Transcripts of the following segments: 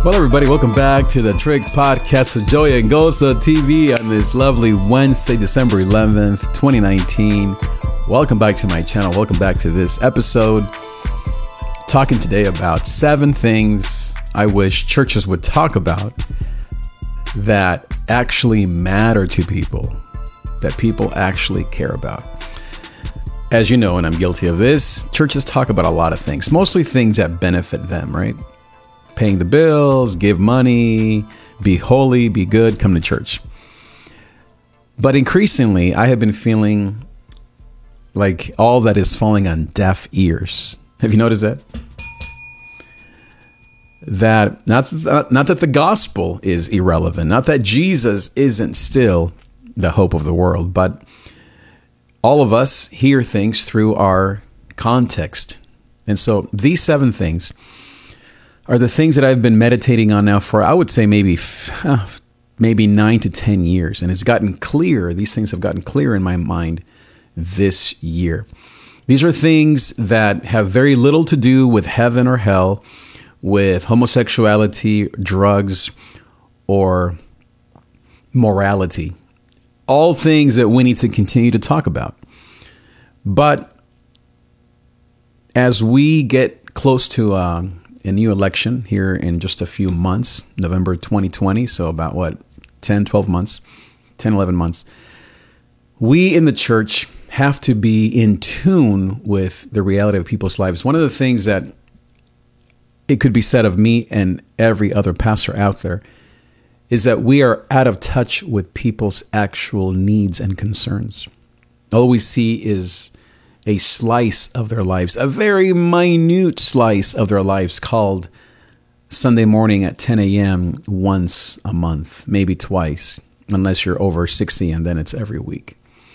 Well, everybody, welcome back to the Trick Podcast of Joy and Goza TV on this lovely Wednesday, December 11th, 2019. Welcome back to my channel. Welcome back to this episode. Talking today about 7 things I wish churches would talk about that actually matter to people, that people actually care about. As you know, and I'm guilty of this, churches talk about a lot of things, mostly things that benefit them, right? Paying the bills, give money, be holy, be good, come to church. But increasingly, I have been feeling like all that is falling on deaf ears. Have you noticed that? That not that the gospel is irrelevant, not that Jesus isn't still the hope of the world, but all of us hear things through our context. And so these 7 things are the things that I've been meditating on now for, I would say, maybe 9 to 10 years. And it's gotten clear. These things have gotten clear in my mind this year. These are things that have very little to do with heaven or hell, with homosexuality, drugs, or morality. All things that we need to continue to talk about. But as we get close to a new election here in just a few months, November 2020, so about 10, 11 months, we in the church have to be in tune with the reality of people's lives. One of the things that it could be said of me and every other pastor out there is that we are out of touch with people's actual needs and concerns. All we see is a slice of their lives, a very minute slice of their lives called Sunday morning at 10 a.m. once a month, maybe twice, unless you're over 60, and then it's every week.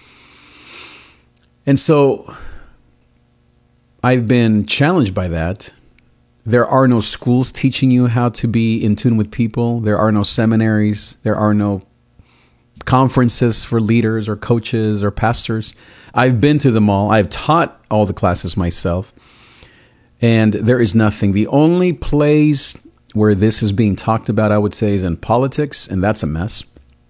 And so I've been challenged by that. There are no schools teaching you how to be in tune with people. There are no seminaries. There are no conferences for leaders or coaches or pastors. I've been to them all. I've taught all the classes myself. And there is nothing. The only place where this is being talked about, I would say, is in politics, and that's a mess.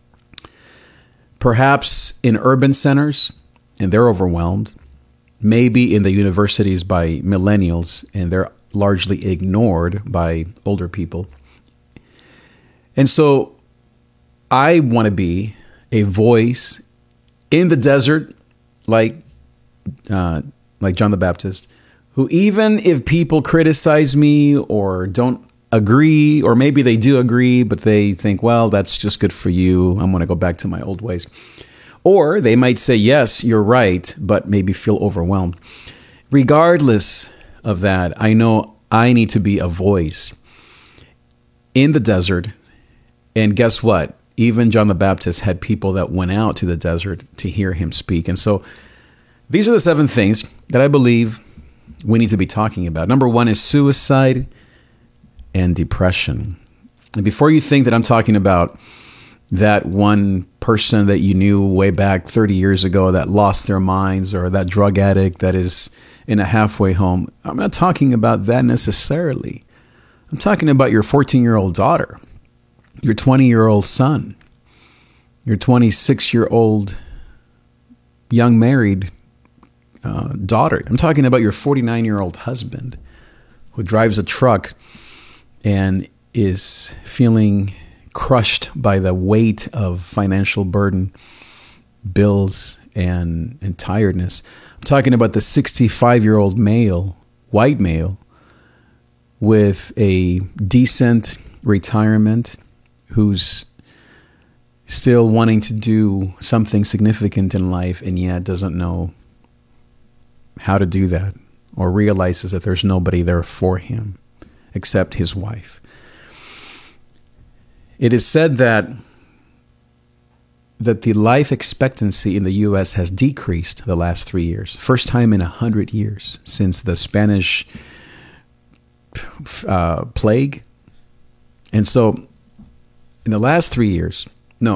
Perhaps in urban centers, and they're overwhelmed. Maybe in the universities by millennials, and they're largely ignored by older people. And so I want to be a voice in the desert, like John the Baptist, who, even if people criticize me or don't agree, or maybe they do agree, but they think, well, that's just good for you, I'm going to go back to my old ways. Or they might say, yes, you're right, but maybe feel overwhelmed. Regardless of that, I know I need to be a voice in the desert. And guess what? Even John the Baptist had people that went out to the desert to hear him speak. And so these are the 7 things that I believe we need to be talking about. Number 1 is suicide and depression. And before you think that I'm talking about that one person that you knew way back 30 years ago that lost their minds, or that drug addict that is in a halfway home, I'm not talking about that necessarily. I'm talking about your 14-year-old daughter, your 20-year-old son, your 26-year-old young married daughter. I'm talking about your 49-year-old husband who drives a truck and is feeling crushed by the weight of financial burden, bills, and tiredness. I'm talking about the 65-year-old male, white male, with a decent retirement, who's still wanting to do something significant in life and yet doesn't know how to do that, or realizes that there's nobody there for him except his wife. It is said that the life expectancy in the U.S. has decreased the last 3 years. First time in 100 years since the Spanish plague. And so in the last few years,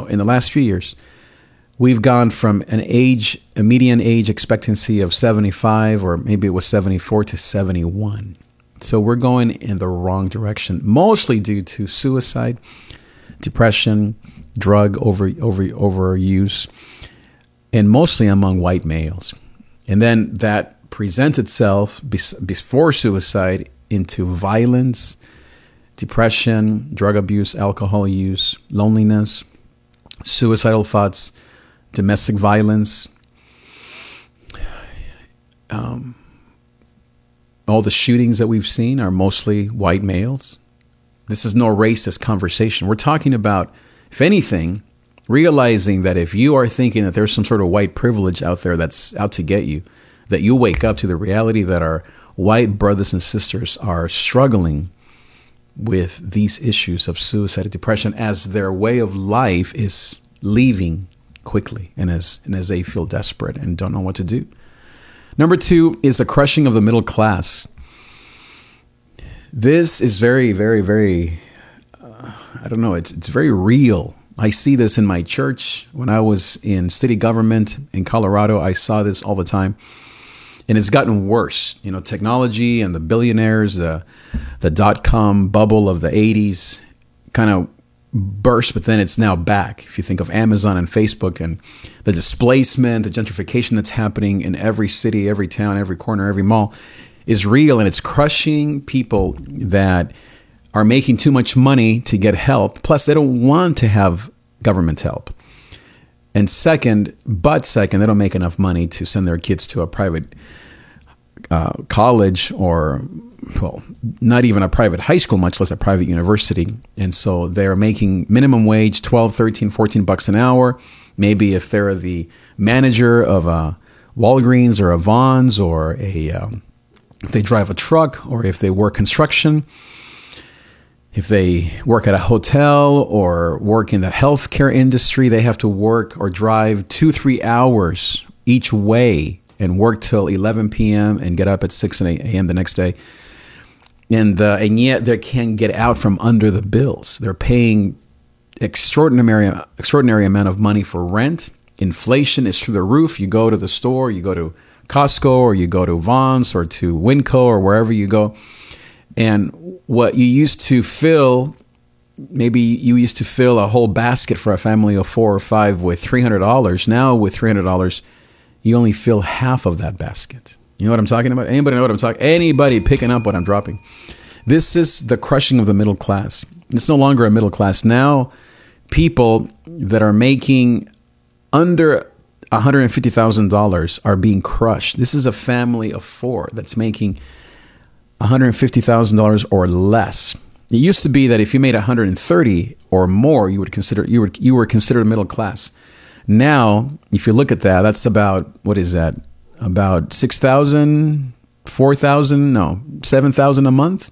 we've gone from a median age expectancy of 75, or maybe it was 74, to 71. So we're going in the wrong direction, mostly due to suicide, depression, drug overuse, and mostly among white males. And then that presents itself before suicide into violence, depression, drug abuse, alcohol use, loneliness, suicidal thoughts, domestic violence. All the shootings that we've seen are mostly white males. This is no racist conversation. We're talking about, if anything, realizing that if you are thinking that there's some sort of white privilege out there that's out to get you, that you wake up to the reality that our white brothers and sisters are struggling with these issues of suicide and depression as their way of life is leaving quickly and as they feel desperate and don't know what to do. Number 2 is the crushing of the middle class. This is very, very, very, I don't know, it's very real. I see this in my church. When I was in city government in Colorado, I saw this all the time. And it's gotten worse. You know, technology and the billionaires, the dot-com bubble of the 80s kind of burst, but then it's now back. If you think of Amazon and Facebook and the displacement, the gentrification that's happening in every city, every town, every corner, every mall is real, and it's crushing people that are making too much money to get help. Plus, they don't want to have government help. And second, they don't make enough money to send their kids to a private college or, well, not even a private high school, much less a private university. And so they're making minimum wage, 12, 13, 14 bucks an hour. Maybe if they're the manager of a Walgreens or a Vons or if they drive a truck or if they work construction, if they work at a hotel or work in the healthcare industry, they have to work or drive 2-3 hours each way and work till 11 p.m. and get up at 6 a.m. the next day. And yet they can't get out from under the bills. They're paying extraordinary amount of money for rent. Inflation is through the roof. You go to the store, you go to Costco or you go to Vons or to Winco or wherever you go. And what you used to fill, maybe you used to fill a whole basket for a family of 4 or 5 with $300. Now with $300, you only fill half of that basket. You know what I'm talking about? Anybody know what I'm talking? Anybody picking up what I'm dropping? This is the crushing of the middle class. It's no longer a middle class. Now, people that are making under $150,000 are being crushed. This is a family of 4 that's making $150,000 or less. It used to be that if you made 130 or more, you were considered middle class. Now, if you look at that, that's about, what is that? About $6,000, $4,000, no, $7,000 a month.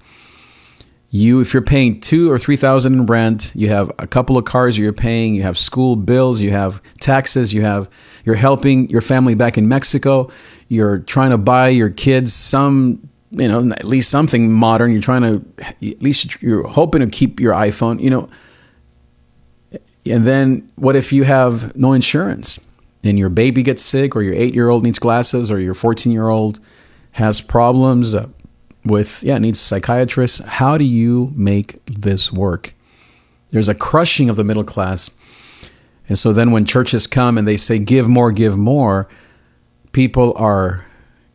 If you're paying $2,000 or $3,000 in rent, you have a couple of cars you're paying, you have school bills, you have taxes, you're helping your family back in Mexico, you're trying to buy your kids some, at least something modern. You're hoping to keep your iPhone, And then what if you have no insurance and your baby gets sick or your 8-year-old needs glasses or your 14-year-old has problems needs a psychiatrist? How do you make this work? There's a crushing of the middle class. And so then when churches come and they say, give more, people are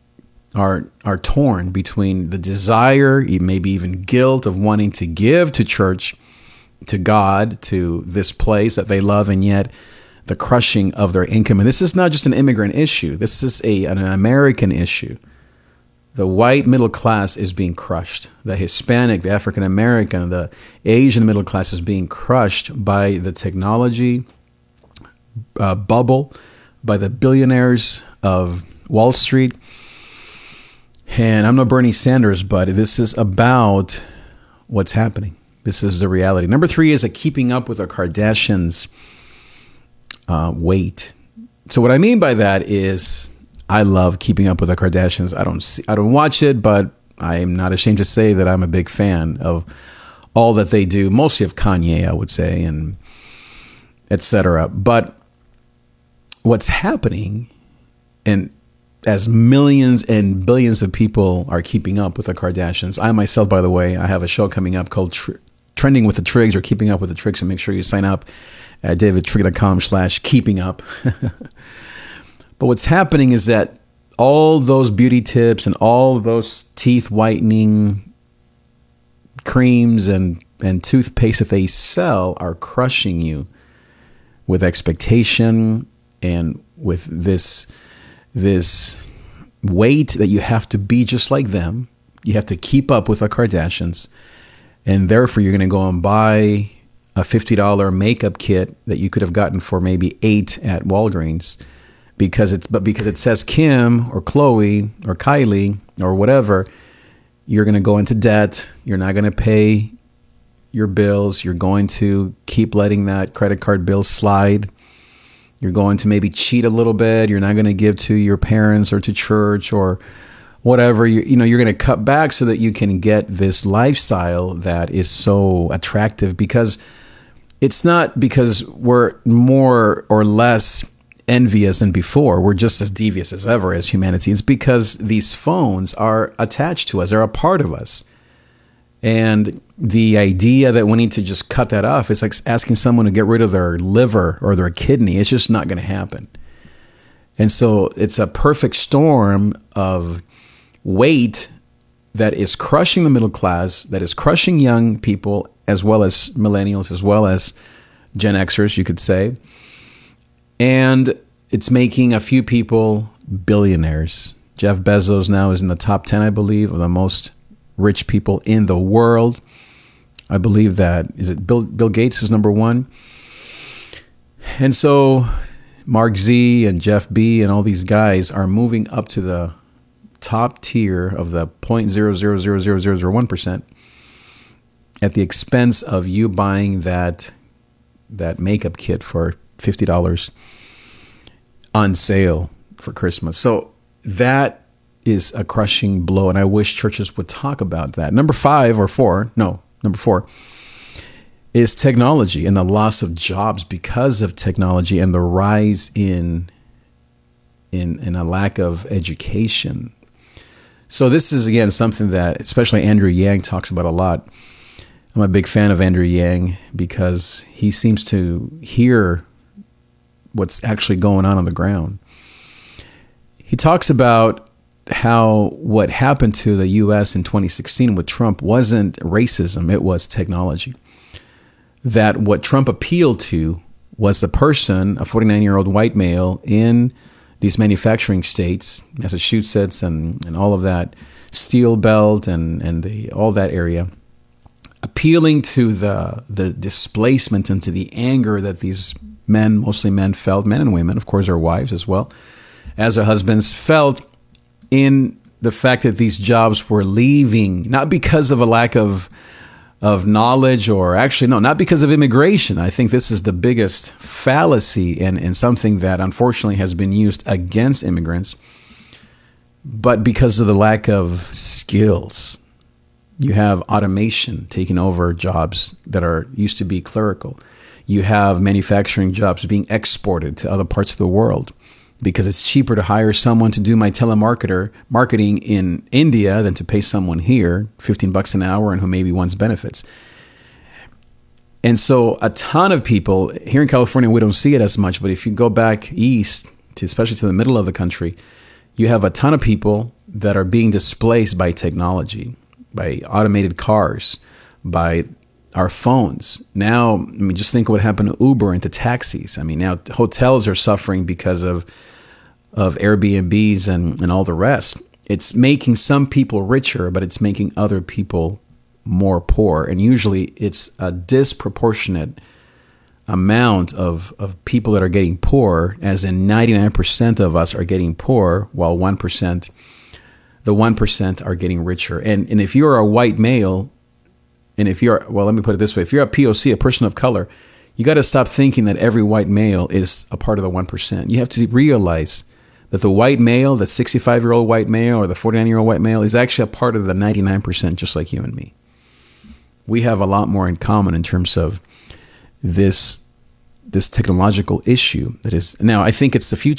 torn between the desire, maybe even guilt of wanting to give to church, to God, to this place that they love, and yet the crushing of their income. And this is not just an immigrant issue. This is an American issue. The white middle class is being crushed. The Hispanic, the African American, the Asian middle class is being crushed by the technology bubble, by the billionaires of Wall Street. And I'm no Bernie Sanders, but this is about what's happening. This is the reality. Number 3 is a keeping up with the Kardashians weight. So what I mean by that is I love Keeping Up with the Kardashians. I don't watch it, but I am not ashamed to say that I'm a big fan of all that they do, mostly of Kanye, I would say, and etc. But what's happening, and as millions and billions of people are keeping up with the Kardashians. I myself, by the way, I have a show coming up called Trending with the Triggs, or Keeping Up with the Triggs, and make sure you sign up at davidtrigg.com/keeping up. But what's happening is that all those beauty tips and all those teeth whitening creams and toothpaste that they sell are crushing you with expectation and with this weight that you have to be just like them. You have to keep up with the Kardashians. And therefore, you're going to go and buy a $50 makeup kit that you could have gotten for maybe $8 at Walgreens because it says Kim or Chloe or Kylie or whatever, you're going to go into debt. You're not going to pay your bills. You're going to keep letting that credit card bill slide. You're going to maybe cheat a little bit. You're not going to give to your parents or to church or whatever. You're going to cut back so that you can get this lifestyle that is so attractive, because it's not because we're more or less envious than before. We're just as devious as ever as humanity. It's because these phones are attached to us. They're a part of us. And the idea that we need to just cut that off is like asking someone to get rid of their liver or their kidney. It's just not going to happen. And so it's a perfect storm of weight that is crushing the middle class, that is crushing young people, as well as millennials, as well as Gen Xers, you could say. And it's making a few people billionaires. Jeff Bezos now is in the top 10, I believe, of the most rich people in the world. I believe that, is it Bill Gates who's number one? And so Mark Z and Jeff B and all these guys are moving up to the top tier of the 0.0000001% at the expense of you buying that makeup kit for $50 on sale for Christmas. So that is a crushing blow, and I wish churches would talk about that. Number 4 is technology and the loss of jobs because of technology and the rise in a lack of education. So this is, again, something that especially Andrew Yang talks about a lot. I'm a big fan of Andrew Yang because he seems to hear what's actually going on the ground. He talks about how what happened to the U.S. in 2016 with Trump wasn't racism, it was technology. That what Trump appealed to was the person, a 49-year-old white male in these manufacturing states, Massachusetts and all of that, Steel Belt and all that area, appealing to the displacement and to the anger that these men, mostly men, felt, men and women, of course, their wives as well, as their husbands, felt in the fact that these jobs were leaving, not because of a lack of knowledge, or actually, no, not because of immigration. I think this is the biggest fallacy and something that unfortunately has been used against immigrants, but because of the lack of skills. You have automation taking over jobs that used to be clerical. You have manufacturing jobs being exported to other parts of the world because it's cheaper to hire someone to do my marketing in India than to pay someone here $15 an hour and who maybe wants benefits. And so a ton of people here in California, we don't see it as much, but if you go back east, especially to the middle of the country, you have a ton of people that are being displaced by technology, by automated cars, by our phones. Now, I mean, just think of what happened to Uber and to taxis. I mean, now hotels are suffering because of Airbnbs and all the rest. It's making some people richer, but it's making other people more poor. And usually it's a disproportionate amount of people that are getting poor, as in 99% of us are getting poor, while the 1% are getting richer. And if you're a white male, and if you're, well, let me put it this way, if you're a POC, a person of color, you got to stop thinking that every white male is a part of the 1%. You have to realize that the white male, the 65-year-old white male or the 49-year-old white male is actually a part of the 99%, just like you and me. We have a lot more in common in terms of this technological issue that is, now I think it's the future.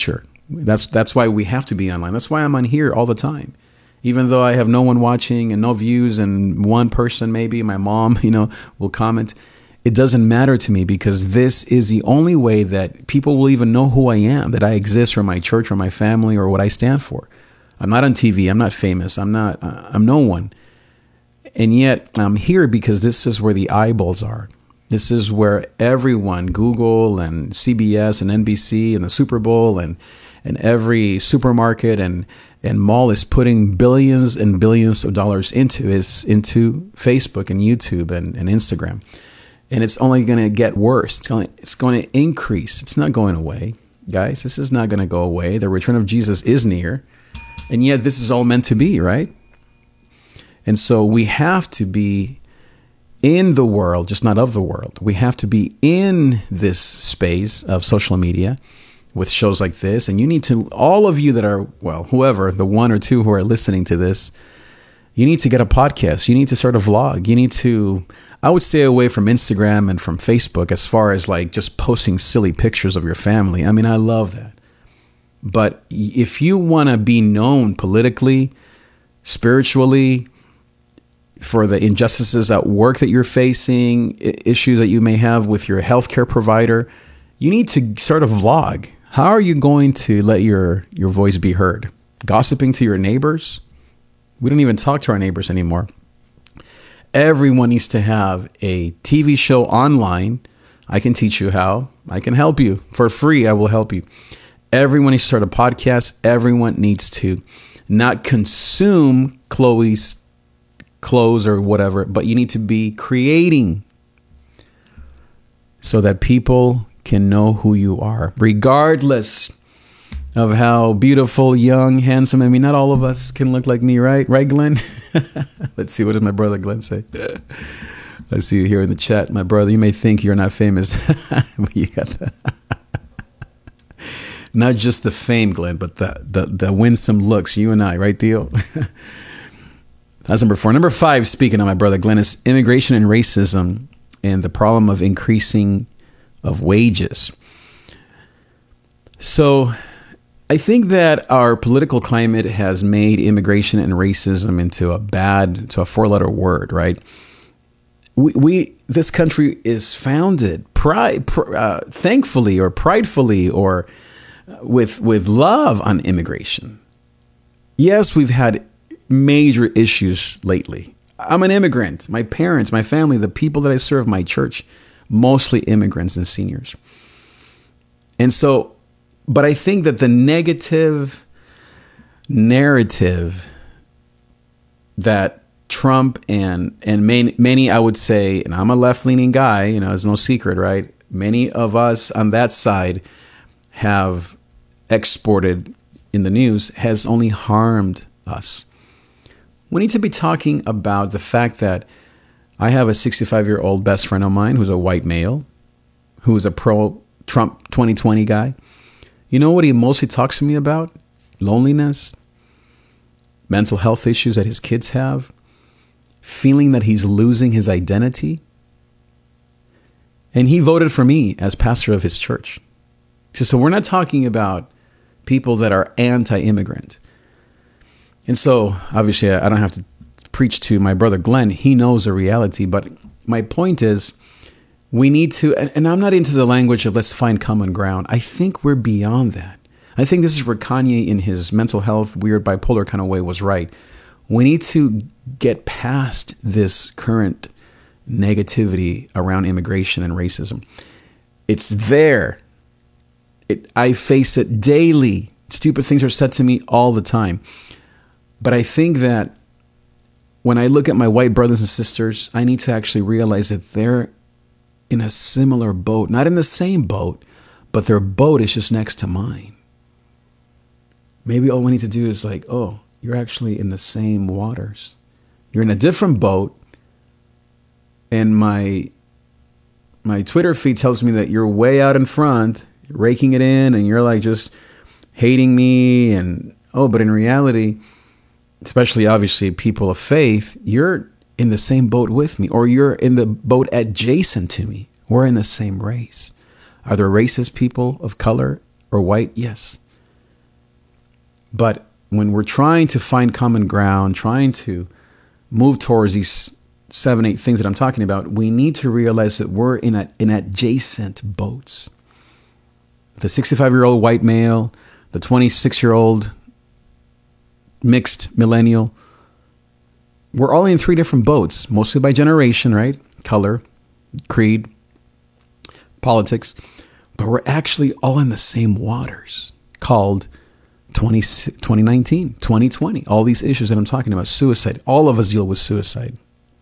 That's why we have to be online. That's why I'm on here all the time. Even though I have no one watching and no views and one person, maybe my mom, will comment. It doesn't matter to me because this is the only way that people will even know who I am, that I exist, or my church or my family or what I stand for. I'm not on TV. I'm not famous. I'm no one. And yet I'm here because this is where the eyeballs are. This is where everyone, Google and CBS and NBC and the Super Bowl and every supermarket and mall is putting billions and billions of dollars into Facebook and YouTube and Instagram. And it's only going to get worse. It's going to increase. It's not going away. Guys, this is not going to go away. The return of Jesus is near. And yet this is all meant to be, right? And so we have to be in the world, just not of the world. We have to be in this space of social media with shows like this. And you need to, all of you that are, well, whoever, the one or two who are listening to this, you need to get a podcast. You need to start a vlog. You need to, I would stay away from Instagram and from Facebook as far as like just posting silly pictures of your family. I mean, I love that. But if you want to be known politically, spiritually, for the injustices at work that you're facing, issues that you may have with your healthcare provider, you need to start a vlog. How are you going to let your voice be heard? Gossiping to your neighbors? We don't even talk to our neighbors anymore. Everyone needs to have a TV show online. I can teach you how. I can help you for free. I will help you. Everyone needs to start a podcast. Everyone needs to not consume Chloe's clothes or whatever, but you need to be creating so that people can know who you are, regardless of how beautiful, young, handsome. I mean, not all of us can look like me, right? Right, Glenn? Let's see. What does my brother Glenn say? I see you here in the chat. My brother, you may think you're not famous, but you got that. Not just the fame, Glenn, but the winsome looks. You and I, right, Theo? That's number 4. Number 5, speaking of my brother Glenn, is immigration and racism and the problem of increasing of wages. So I think that our political climate has made immigration and racism into a 4-letter word, right? This country is founded thankfully or pridefully or with love on immigration. Yes, we've had major issues lately. I'm an immigrant. My parents, my family, the people that I serve, my church, mostly immigrants and seniors. And so, but I think that the negative narrative that Trump and many, I would say, and I'm a left-leaning guy, it's no secret, right? Many of us on that side have exported in the news has only harmed us. We need to be talking about the fact that I have a 65-year-old best friend of mine who's a white male, who's a pro-Trump 2020 guy. You know what he mostly talks to me about? Loneliness, mental health issues that his kids have, feeling that he's losing his identity. And he voted for me as pastor of his church. So we're not talking about people that are anti-immigrant. And so, obviously, I don't have to preach to my brother Glenn. He knows the reality. But my point is, we need to, and I'm not into the language of let's find common ground. I think we're beyond that. I think this is where Kanye, in his mental health, weird bipolar kind of way, was right. We need to get past this current negativity around immigration and racism. It's there. I face it daily. Stupid things are said to me all the time. But I think that when I look at my white brothers and sisters, I need to actually realize that they're in a similar boat, not in the same boat, but their boat is just next to mine. Maybe all we need to do is like, oh, you're actually in the same waters. You're in a different boat. And my Twitter feed tells me that you're way out in front, raking it in, and you're like just hating me. And, but in reality, especially obviously people of faith, you're in the same boat with me, or you're in the boat adjacent to me. We're in the same race. Are there racist people of color or white? Yes. But when we're trying to find common ground, trying to move towards these 7, 8 things that I'm talking about, we need to realize that we're in adjacent boats. The 65-year-old white male, the 26-year-old mixed millennial, we're all in 3 different boats, mostly by generation, right? Color, creed, politics. But we're actually all in the same waters called 2019, 2020. All these issues that I'm talking about, suicide, all of us deal with suicide.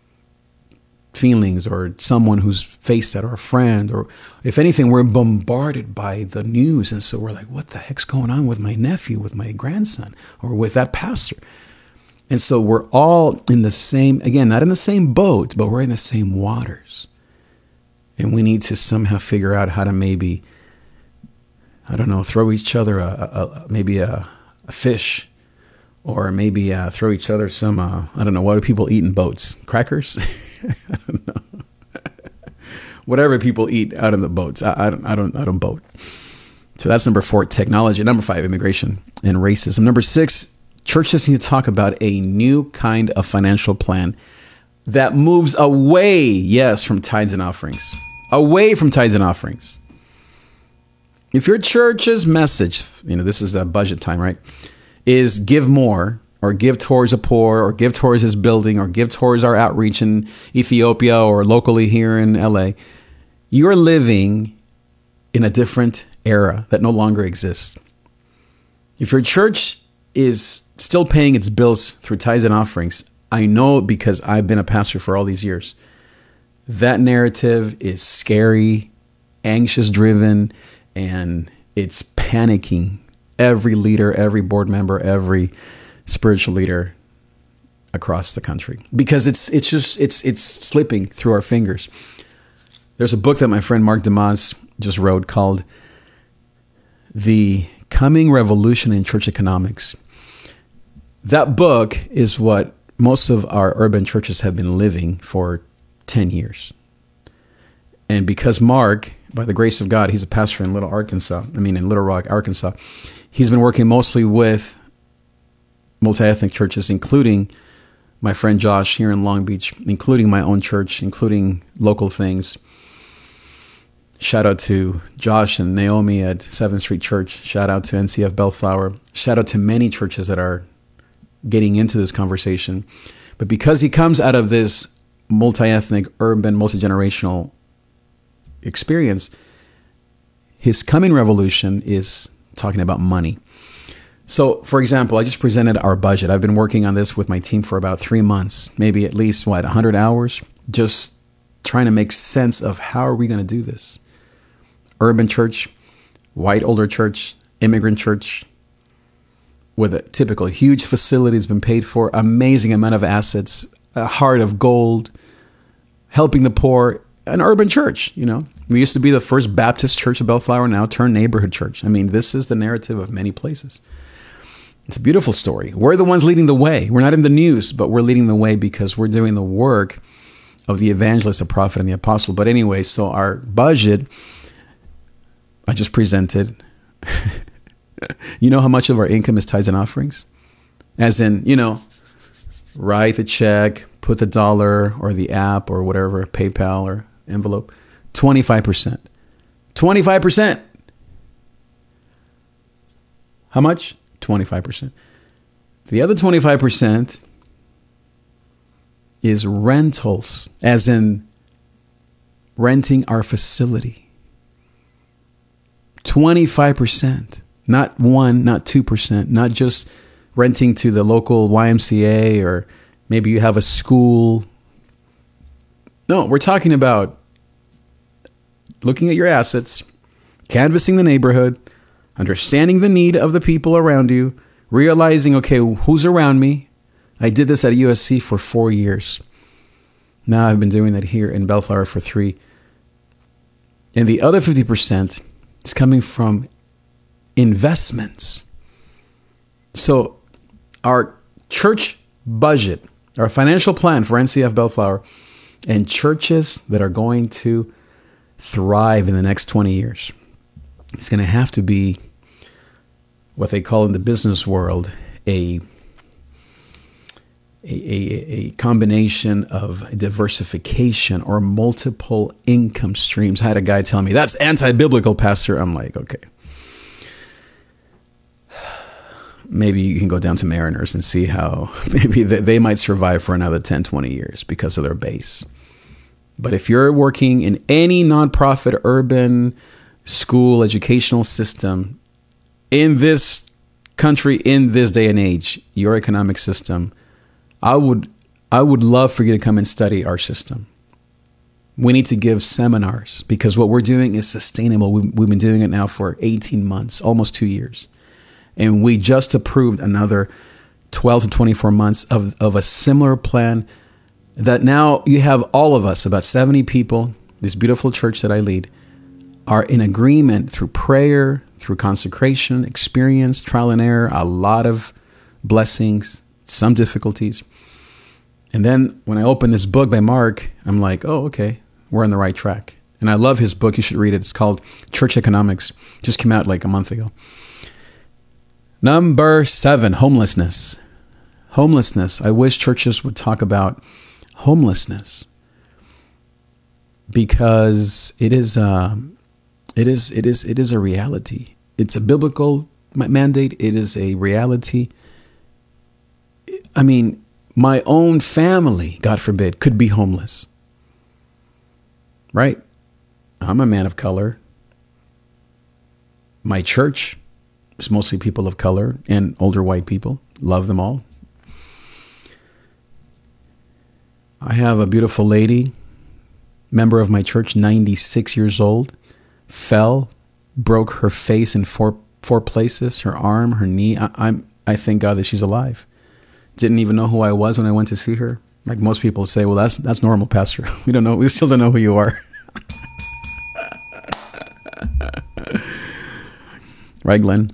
Feelings, or someone who's faced that, or a friend, or if anything, we're bombarded by the news. And so we're like, what the heck's going on with my nephew, with my grandson, or with that pastor? And so we're all in the same, again, not in the same boat, but we're in the same waters. And we need to somehow figure out how to maybe, I don't know, throw each other maybe a fish, or maybe throw each other some, I don't know, what do people eat in boats? Crackers? I don't know. Whatever people eat out in the boats. I don't boat. So that's number 4, technology. Number 5, immigration and racism. Number 6, churches need to talk about a new kind of financial plan that moves away, yes, from tithes and offerings. Away from tithes and offerings. If your church's message, this is that budget time, right, is give more, or give towards the poor, or give towards this building, or give towards our outreach in Ethiopia or locally here in LA, you're living in a different era that no longer exists. If your church is still paying its bills through tithes and offerings, I know because I've been a pastor for all these years, that narrative is scary, anxious driven, and it's panicking every leader, every board member, every spiritual leader across the country, because it's slipping through our fingers. There's a book that my friend Mark DeMoss just wrote called The Coming Revolution in Church Economics. That book is what most of our urban churches have been living for 10 years. And because Mark, by the grace of God, he's a pastor in Little Rock, Arkansas, he's been working mostly with multi-ethnic churches, including my friend Josh here in Long Beach, including my own church, including local things. Shout out to Josh and Naomi at 7th Street Church. Shout out to NCF Bellflower. Shout out to many churches that are getting into this conversation. But because he comes out of this multi-ethnic, urban, multi-generational experience, his coming revolution is talking about money. So, for example, I just presented our budget. I've been working on this with my team for about 3 months, maybe at least, 100 hours, just trying to make sense of how are we going to do this. Urban church, white older church, immigrant church, with a typical huge facility that's been paid for, amazing amount of assets, a heart of gold, helping the poor, an urban church, We used to be the first Baptist church of Bellflower, now turned neighborhood church. This is the narrative of many places. It's a beautiful story. We're the ones leading the way. We're not in the news, but we're leading the way because we're doing the work of the evangelist, the prophet, and the apostle. But anyway, so our budget, I just presented. You know how much of our income is tithes and offerings? As in, write the check, put the dollar or the app or whatever, PayPal or envelope, 25%. 25%. How much? 25%. The other 25% is rentals, as in renting our facility. 25%, not 1%, not 2%, not just renting to the local YMCA, or maybe you have a school. No, we're talking about looking at your assets, canvassing the neighborhood, understanding the need of the people around you, realizing, okay, who's around me? I did this at USC for 4 years. Now I've been doing that here in Bellflower for 3. And the other 50% is coming from investments. So our church budget, our financial plan for NCF Bellflower, and churches that are going to thrive in the next 20 years, it's going to have to be what they call in the business world a combination of diversification or multiple income streams. I had a guy tell me, that's anti-biblical, Pastor. I'm like, okay. Maybe you can go down to Mariners and see how maybe they might survive for another 10, 20 years because of their base. But if you're working in any nonprofit, urban, school, educational system in this country, in this day and age, your economic system, I would love for you to come and study our system. We need to give seminars because what we're doing is sustainable. We've been doing it now for 18 months, almost 2 years. And we just approved another 12 to 24 months of a similar plan that now you have all of us, about 70 people, this beautiful church that I lead, are in agreement through prayer, through consecration, experience, trial and error, a lot of blessings, some difficulties. And then when I open this book by Mark, I'm like, oh, okay, we're on the right track. And I love his book. You should read it. It's called Church Economics. Just came out like a month ago. Number 7, homelessness. Homelessness. I wish churches would talk about homelessness because it is a reality. It's a biblical mandate. It is a reality. I mean, my own family, God forbid, could be homeless. Right? I'm a man of color. My church is mostly people of color and older white people. Love them all. I have a beautiful lady, member of my church, 96 years old, fell, broke her face in four places, her arm, her knee. I thank God that she's alive. Didn't even know who I was when I went to see her. Like most people say, well, that's normal, Pastor. We don't know. We still don't know who you are. Right, Glenn?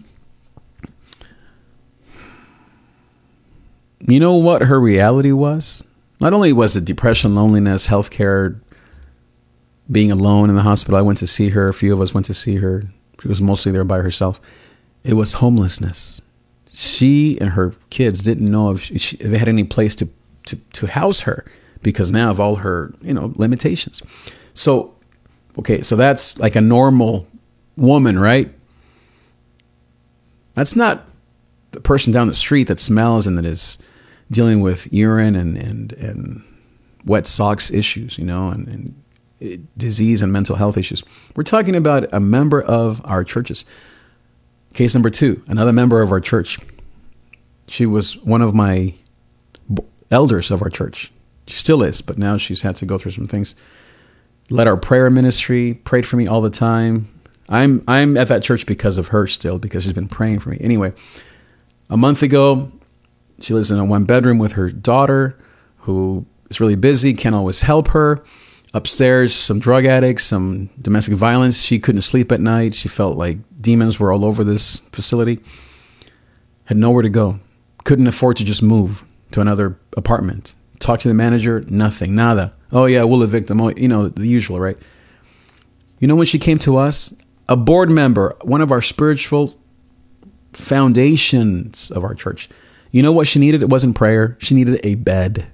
You know what her reality was? Not only was it depression, loneliness, healthcare, being alone in the hospital. I went to see her. A few of us went to see her. She was mostly there by herself. It was homelessness. She and her kids didn't know if they had any place to house her because now of all her, limitations. So, okay, so that's like a normal woman, right? That's not the person down the street that smells and that is dealing with urine and wet socks issues, and disease and mental health issues. We're talking about a member of our churches. Case number 2, another member of our church. She was one of my elders of our church. She still is, but now she's had to go through some things. Led our prayer ministry, prayed for me all the time. I'm at that church because of her still, because she's been praying for me. Anyway, a month ago, she lives in a 1-bedroom with her daughter, who is really busy, can't always help her. Upstairs, some drug addicts, some domestic violence. She couldn't sleep at night. She felt like demons were all over this facility. Had nowhere to go. Couldn't afford to just move to another apartment. Talk to the manager, nothing, nada. Oh yeah, we'll evict them. Oh, the usual, right? When she came to us, a board member, one of our spiritual foundations of our church. You know what she needed? It wasn't prayer. She needed a bed.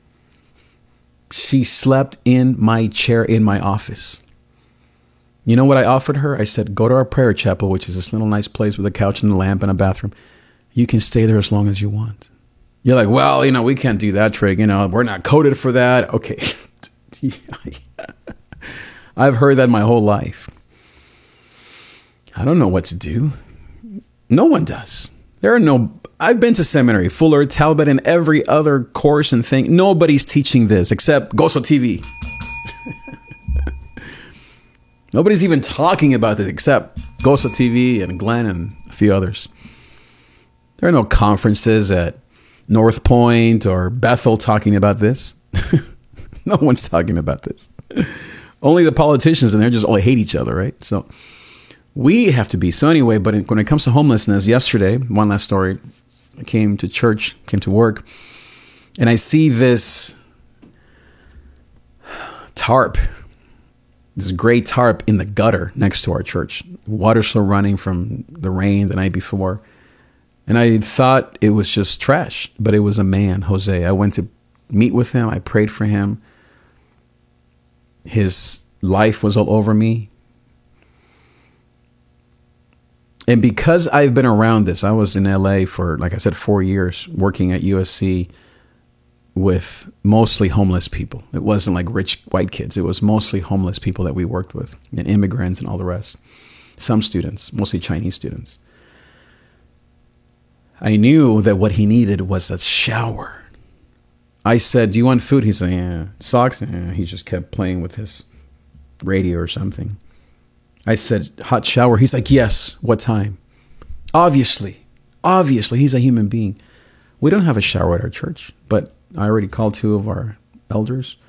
She slept in my chair in my office. You know what I offered her? I said, go to our prayer chapel, which is this little nice place with a couch and a lamp and a bathroom. You can stay there as long as you want. You're like, well, we can't do that, Trig. We're not coded for that. Okay. I've heard that my whole life. I don't know what to do. No one does. I've been to seminary, Fuller, Talbot, and every other course and thing. Nobody's teaching this except Gozo TV. Nobody's even talking about this except Gozo TV and Glenn and a few others. There are no conferences at North Point or Bethel talking about this. No one's talking about this. Only the politicians, and they're just all hate each other, right? So we have to be. So anyway, but when it comes to homelessness, yesterday, one last story, I came to church, came to work, and I see this tarp, this gray tarp in the gutter next to our church. Water still running from the rain the night before. And I thought it was just trash, but it was a man, Jose. I went to meet with him. I prayed for him. His life was all over me. And because I've been around this, I was in LA for, like I said, 4 years working at USC with mostly homeless people. It wasn't like rich white kids. It was mostly homeless people that we worked with, and immigrants and all the rest. Some students, mostly Chinese students. I knew that what he needed was a shower. I said, "Do you want food?" He said, "Yeah." "Socks?" "Yeah." He just kept playing with his radio or something. I said, "Hot shower?" He's like, "Yes." "What time?" Obviously, he's a human being. We don't have a shower at our church, but I already called 2 of our elders.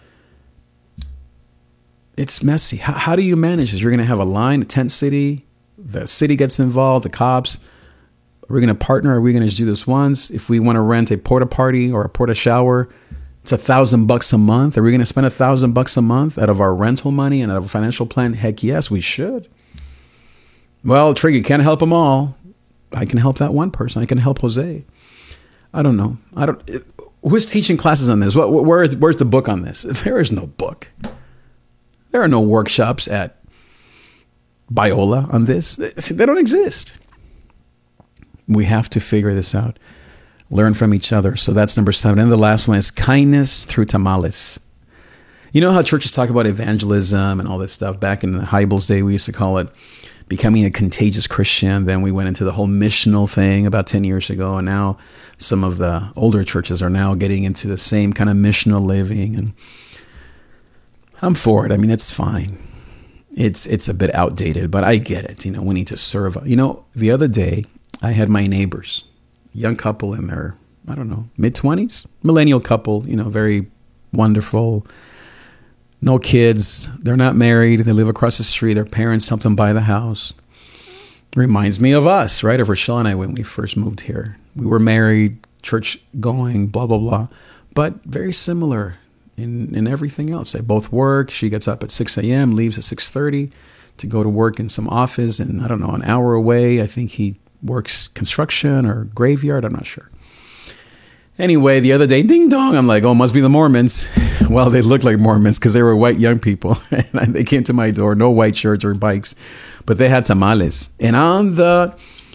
It's messy. How do you manage this? You're going to have a line, a tent city. The city gets involved, the cops. Are we going to partner? Are we going to just do this once? If we want to rent a porta potty or a porta shower, it's $1,000 a month. Are we going to spend $1,000 a month out of our rental money and out of a financial plan? Heck yes, we should. Well, Trig, you can't help them all. I can help that one person. I can help Jose. I don't know. Who's teaching classes on this? Where's the book on this? There is no book. There are no workshops at Biola on this. They don't exist. We have to figure this out. Learn from each other. So that's number 7. And the last one is kindness through tamales. You know how churches talk about evangelism and all this stuff? Back in the Hybels day, we used to call it becoming a contagious Christian. Then we went into the whole missional thing about 10 years ago. And now some of the older churches are now getting into the same kind of missional living. And I'm for it. I mean, it's fine. It's a bit outdated, but I get it. You know, we need to serve. You know, the other day I had my neighbors, young couple in their, I don't know, mid-20s, millennial couple, you know, very wonderful. No kids. They're not married. They live across the street. Their parents helped them buy the house. Reminds me of us, right? Of Rochelle and I when we first moved here. We were married, church going, blah, blah, blah. But very similar in everything else. They both work. She gets up at 6 a.m., leaves at 6:30 to go to work in some office. And I don't know, an hour away, I think he works construction or graveyard. I'm not sure. Anyway, the other day, ding dong, I'm like, oh, must be the Mormons. Well, they looked like Mormons because they were white young people. And they came to my door, no white shirts or bikes, but they had tamales. And on the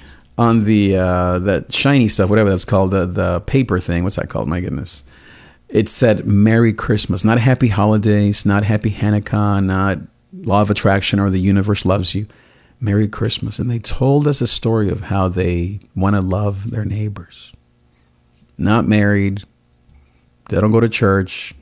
shiny stuff, whatever that's called, the paper thing, what's that called? My goodness. It said Merry Christmas, not Happy Holidays, not Happy Hanukkah, not Law of Attraction or The Universe Loves You. Merry Christmas. And they told us a story of how they want to love their neighbors. Not married. They don't go to church.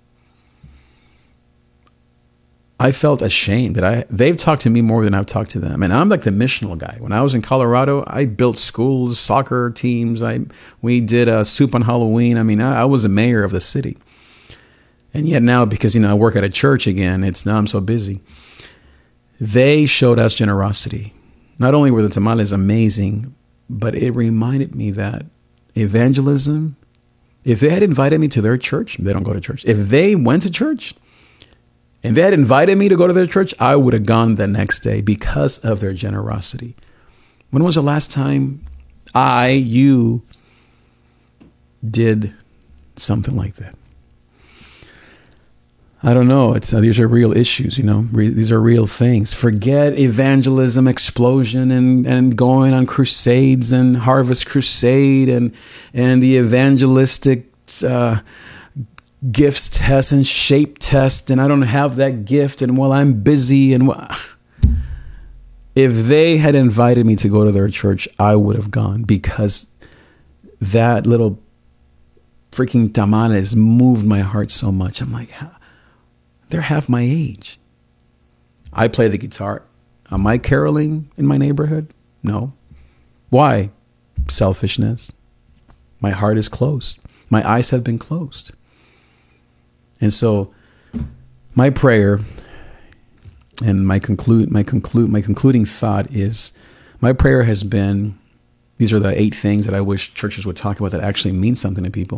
I felt ashamed that they've talked to me more than I've talked to them. And I'm like the missional guy. When I was in Colorado, I built schools, soccer teams. We did a soup on Halloween. I mean, I was the mayor of the city. And yet now, because, I work at a church again, now I'm so busy. They showed us generosity. Not only were the tamales amazing, but it reminded me that evangelism, if they had invited me to their church, they don't go to church. If they went to church and they had invited me to go to their church, I would have gone the next day because of their generosity. When was the last time you did something like that? I don't know. These are real issues, these are real things. Forget evangelism explosion and going on crusades and Harvest Crusade and the evangelistic gifts test and shape test. And I don't have that gift. And I'm busy. And if they had invited me to go to their church, I would have gone because that little freaking tamales moved my heart so much. I'm like, they're half my age. I play the guitar. Am I caroling in my neighborhood? No. Why? Selfishness. My heart is closed. My eyes have been closed. And so my prayer and my concluding thought is, my prayer has been, these are the 8 things that I wish churches would talk about that actually mean something to people.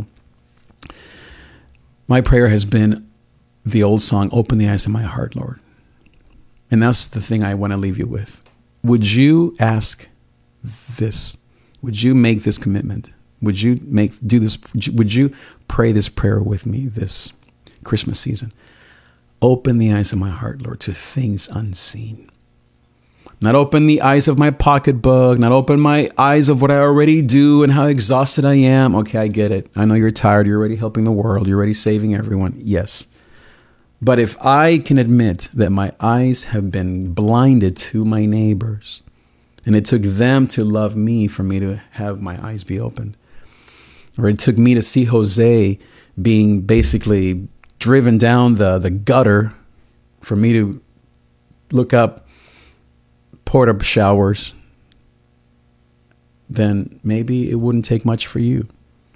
My prayer has been the old song, "Open the eyes of my heart, Lord." And that's the thing I want to leave you with. Would you ask this? Would you make this commitment? Would you do this? Would you pray this prayer with me this Christmas season? Open the eyes of my heart, Lord, to things unseen. Not open the eyes of my pocketbook, not open my eyes of what I already do and how exhausted I am. Okay, I get it. I know you're tired. You're already helping the world. You're already saving everyone. Yes. But if I can admit that my eyes have been blinded to my neighbors, and it took them to love me for me to have my eyes be opened, or it took me to see Jose being basically driven down the gutter for me to look up porta showers, then maybe it wouldn't take much for you.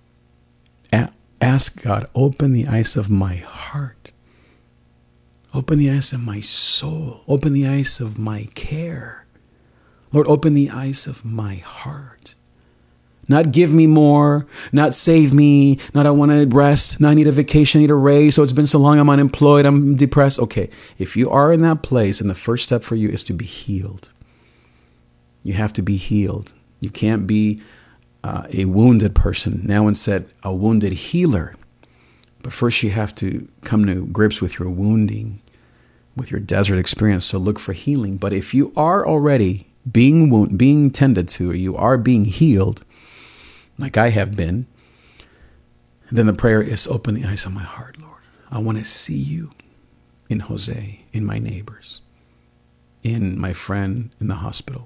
Ask God, open the eyes of my heart. Open the eyes of my soul. Open the eyes of my care. Lord, open the eyes of my heart. Not give me more, not save me, not I want to rest, not I need a vacation, I need a raise, so it's been so long, I'm unemployed, I'm depressed. Okay, if you are in that place, and the first step for you is to be healed. You have to be healed. You can't be a wounded person. Now one said a wounded healer. But first you have to come to grips with your wounding, with your desert experience. So look for healing. But if you are already being tended to, or you are being healed, like I have been, then the prayer is, open the eyes of my heart, Lord. I want to see you in Jose, in my neighbors, in my friend in the hospital,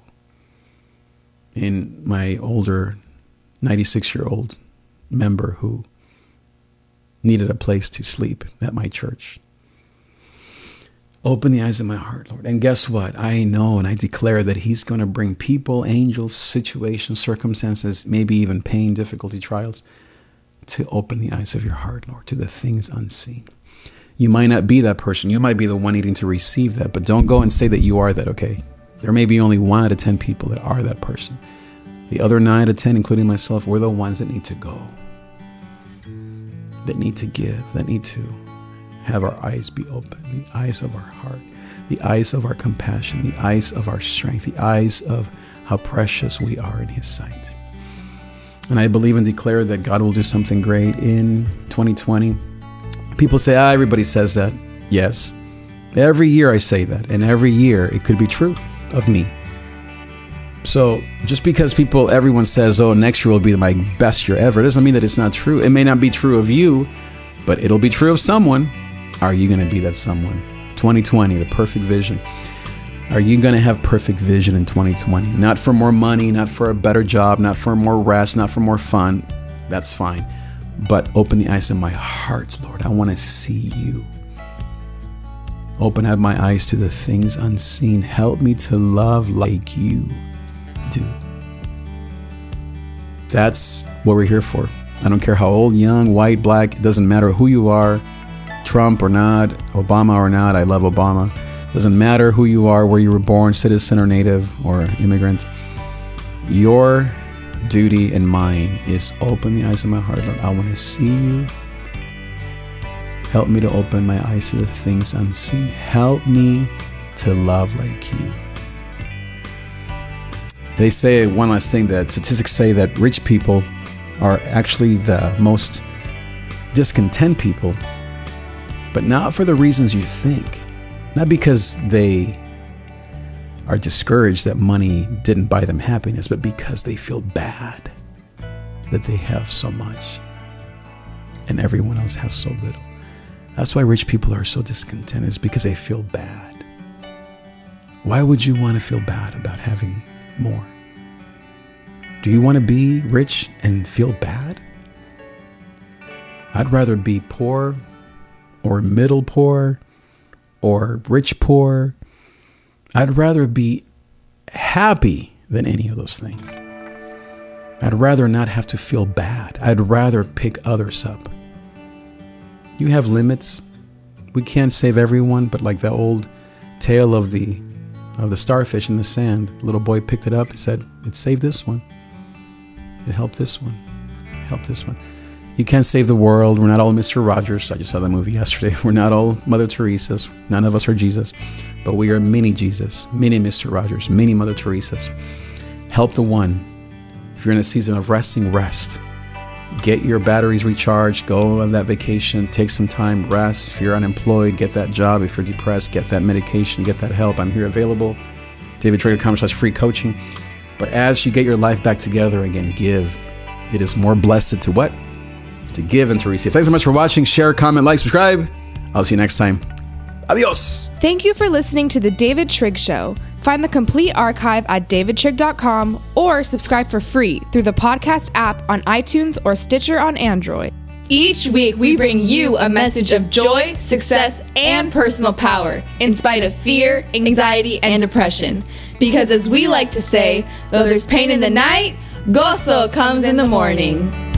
in my older 96-year-old member who needed a place to sleep at my church. Open the eyes of my heart, Lord. And guess what? I know and I declare that he's going to bring people, angels, situations, circumstances, maybe even pain, difficulty, trials, to open the eyes of your heart, Lord, to the things unseen. You might not be that person. You might be the one needing to receive that, but don't go and say that you are that, okay? There may be only 1 out of 10 people that are that person. The other 9 out of 10, including myself, we're the ones that need to go, that need to give, that need to have our eyes be open, the eyes of our heart, the eyes of our compassion, the eyes of our strength, the eyes of how precious we are in his sight. And I believe and declare that God will do something great in 2020. People say, everybody says that. Yes. Every year I say that, and every year it could be true of me. So just because everyone says, next year will be my best year ever, doesn't mean that it's not true. It may not be true of you, but it'll be true of someone. Are you going to be that someone? 2020, the perfect vision. Are you going to have perfect vision in 2020? Not for more money, not for a better job, not for more rest, not for more fun. That's fine. But open the eyes of my heart, Lord. I want to see you. Open up my eyes to the things unseen. Help me to love like you do. That's what we're here for. I don't care how old, young, white, black. It doesn't matter who you are. Trump or not, Obama or not. I love Obama. Doesn't matter who you are, where you were born, citizen or native or immigrant. Your duty and mine is open the eyes of my heart, Lord. I want to see you. Help me to open my eyes to the things unseen. Help me to love like you. They say, one last thing, that statistics say that rich people are actually the most discontent people, but not for the reasons you think. Not because they are discouraged that money didn't buy them happiness, but because they feel bad that they have so much and everyone else has so little. That's why rich people are so discontent, is because they feel bad. Why would you want to feel bad about having more? Do you want to be rich and feel bad? I'd rather be poor or middle poor or rich poor. I'd rather be happy than any of those things. I'd rather not have to feel bad. I'd rather pick others up. You have limits. We can't save everyone, but like the old tale of the starfish in the sand, the little boy picked it up and said, it saved this one. It helped this one. It helped this one. You can't save the world. We're not all Mr. Rogers. I just saw the movie yesterday. We're not all Mother Teresa's. None of us are Jesus. But we are mini Jesus, mini Mr. Rogers, mini Mother Teresa's. Help the one If you're in a season of resting, rest. Get your batteries recharged. Go on that vacation. Take some time, rest. If you're unemployed, get that job. If you're depressed, get that medication, get that help. I'm here available. DavidTrigger.com/free coaching. But as you get your life back together again, give. It is more blessed to what? To give and to receive. Thanks so much for watching. Share, comment, like, subscribe. I'll see you next time. Adios. Thank you for listening to The David Trigg Show. Find the complete archive at davidtrigg.com or subscribe for free through the podcast app on iTunes or Stitcher on Android. Each week, we bring you a message of joy, success, and personal power in spite of fear, anxiety, and depression. Because as we like to say, though there's pain in the night, gozo comes in the morning.